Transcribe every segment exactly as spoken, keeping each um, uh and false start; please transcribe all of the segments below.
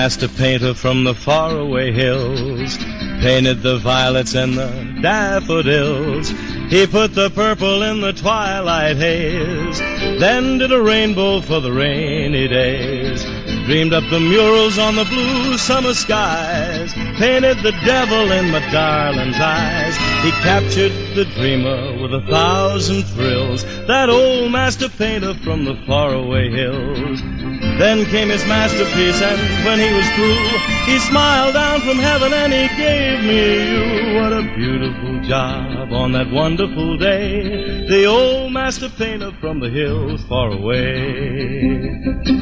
master painter from the faraway hills painted the violets and the daffodils. He put the purple in the twilight haze, then did a rainbow for the rainy days. Dreamed up the murals on the blue summer skies, painted the devil in my darling's eyes. He captured the dreamer with a thousand thrills, that old master painter from the faraway hills. Then came his masterpiece, and when he was through, he smiled down from heaven and he gave me you. What a beautiful job on that wonderful day, the old master painter from the hills far away.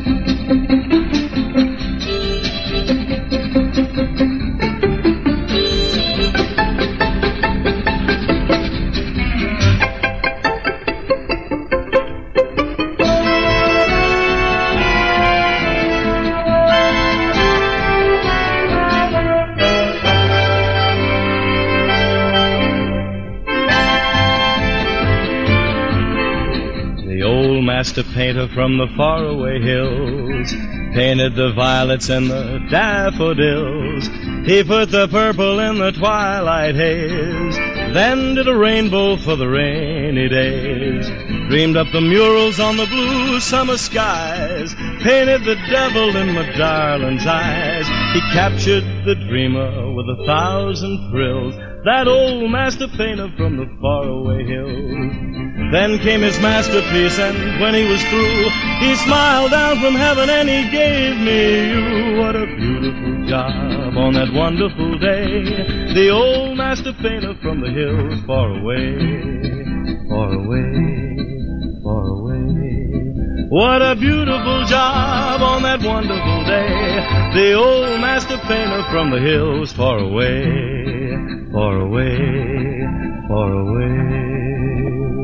Master painter from the faraway hills painted the violets and the daffodils. He put the purple in the twilight haze, then did a rainbow for the rainy days. Dreamed up the murals on the blue summer skies, painted the devil in my darling's eyes. He captured the dreamer with a thousand thrills, that old master painter from the faraway hills. Then came his masterpiece, and when he was through, he smiled down from heaven and he gave me you. What a beautiful job on that wonderful day, the old master painter from the hills far away, far away, far away. What a beautiful job on that wonderful day, the old master painter from the hills far away, far away, far away.